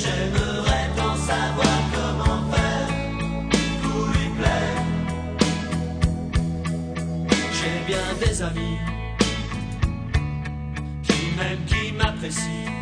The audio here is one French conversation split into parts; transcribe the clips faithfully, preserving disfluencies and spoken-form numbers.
J'aimerais tant savoir comment faire pour lui plaire. J'ai bien des amis qui m'aiment, qui m'apprécient,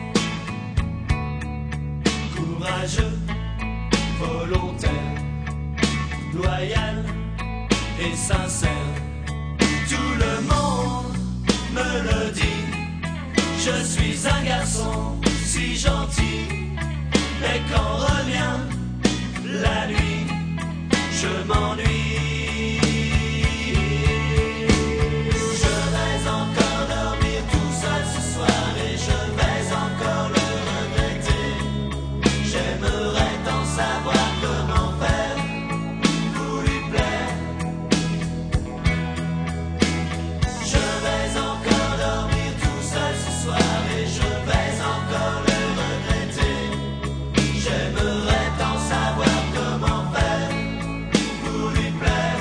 courageux, volontaire, loyal et sincère. Tout le monde me le dit, je suis un garçon si gentil. Mais quand revient la nuit, je m'ennuie. Je vais encore dormir tout seul ce soir et je vais encore le regretter. J'aimerais tant savoir comment faire pour lui plaire. Je vais encore dormir tout seul ce soir et je vais encore le regretter. J'aimerais tant savoir comment faire pour lui plaire.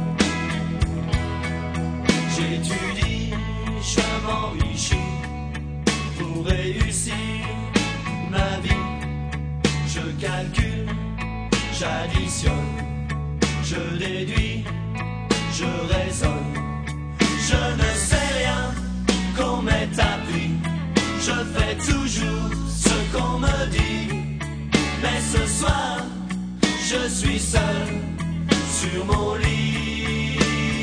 J'étudie, je m'enrichis pour réussir ma vie. Je calcule, j'additionne, je déduis, je raisonne. Je ne sais rien qu'on m'ait appris, je fais toujours ce qu'on me dit. Mais ce soir, je suis seul sur mon lit.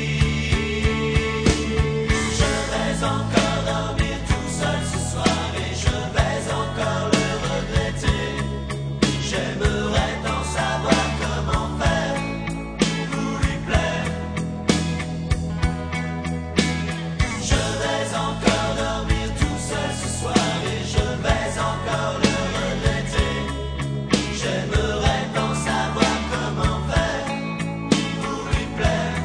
Je vais encore dormir tout seul ce soir et je vais encore le regretter. J'aimerais tant savoir comment faire pour lui plaire. Je vais encore dormir tout seul ce soir et je vais encore le regretter. J'aimerais tant savoir comment faire pour lui plaire.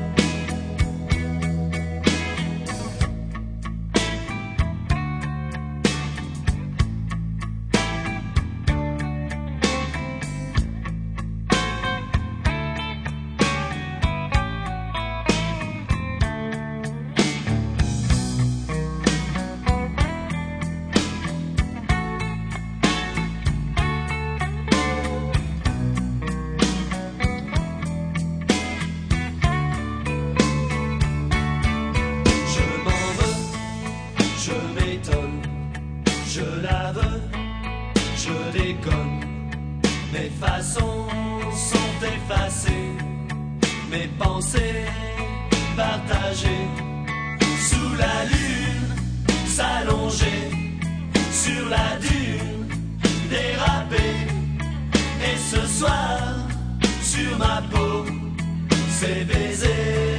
Je m'en veux, je m'étonne, je la veux, je déconne. Mes façons sont effacées, mes pensées partagées. Sous la lune, s'allonger, sur la dune, déraper. Et ce soir, sur ma peau, c'est baiser.